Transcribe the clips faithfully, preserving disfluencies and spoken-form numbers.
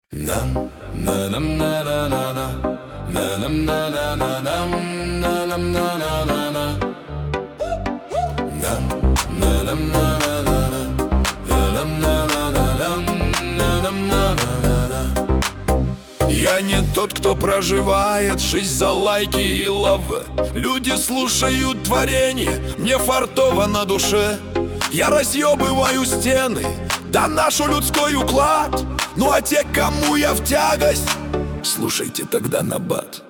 Нам на нам на на на на на нам на на на нам на нам на на на на нам на нам на на на на нам на на на на нам на на на. Я не тот, кто проживает жизнь за лайки и лавы. Люди слушают творение, мне фартово на душе. Я разъебываю стены, да нашу людской уклад. Ну а те, кому я в тягость, слушайте тогда набат.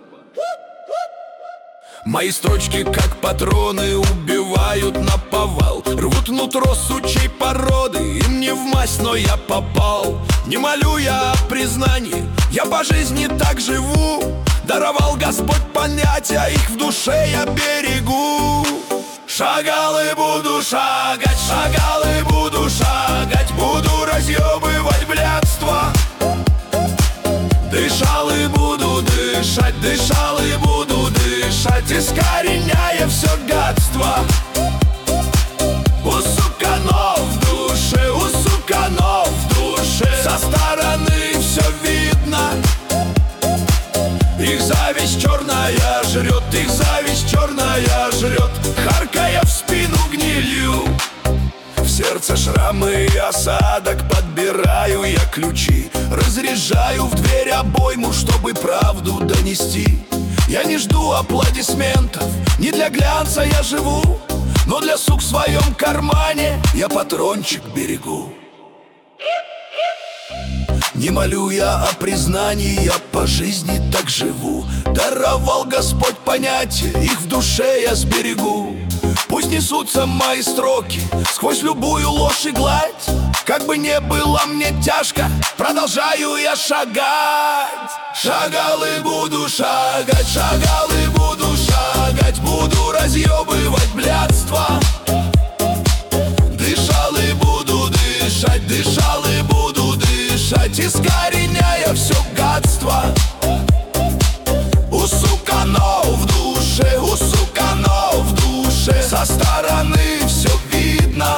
Мои строчки, как патроны, убивают наповал. Рвут нутро сучей породы, им не вмасть, но я попал. Не молю я о признании, я по жизни так живу. Даровал Господь понятия, их в душе я берегу. Шагал и буду шагать, шагал и буду шагать. Буду разъебывать блядство. Дышал и буду дышать, дышал и буду дышать, искореняя все гадство. У суканов в душе, у суканов в душе, со стороны все видно. Их зависть черная жрет, их зависть черная жрет, харкая в спину гнилью. В сердце шрамы и осадок, подбираю я ключи. Разряжаю в дверь обойму, чтобы правду донести. Я не жду аплодисментов, не для глянца я живу, но для сук в своем кармане я патрончик берегу. Не молю я о признании, я по жизни так живу. Даровал Господь понятия, их в душе я сберегу. Пусть несутся мои строки сквозь любую ложь и гладь. Как бы не было мне тяжко, продолжаю я шагать. Шагал и буду шагать, шагал и буду шагать. Буду разъебывать блядство. Дышал и буду дышать, дышал и буду дышать, искореняя все гадство. У суканов в душе, у суканов в душе, со стороны все видно.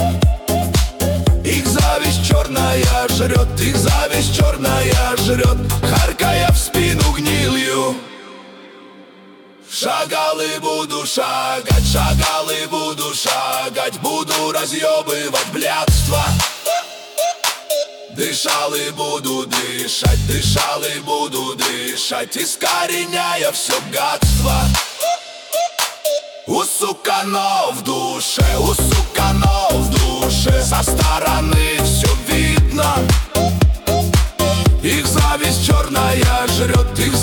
Их зависть черная жрет, их зависть черная жрет, харкая в спину гнилью. Шагал и буду шагать, шагал и буду шагать. Буду разъебывать блядство. Дышал и буду дышать, дышал и буду дышать, искореняя все гадство. У суканов в душе, у суканов в душе, со стороны все видно. Их зависть черная жрет, их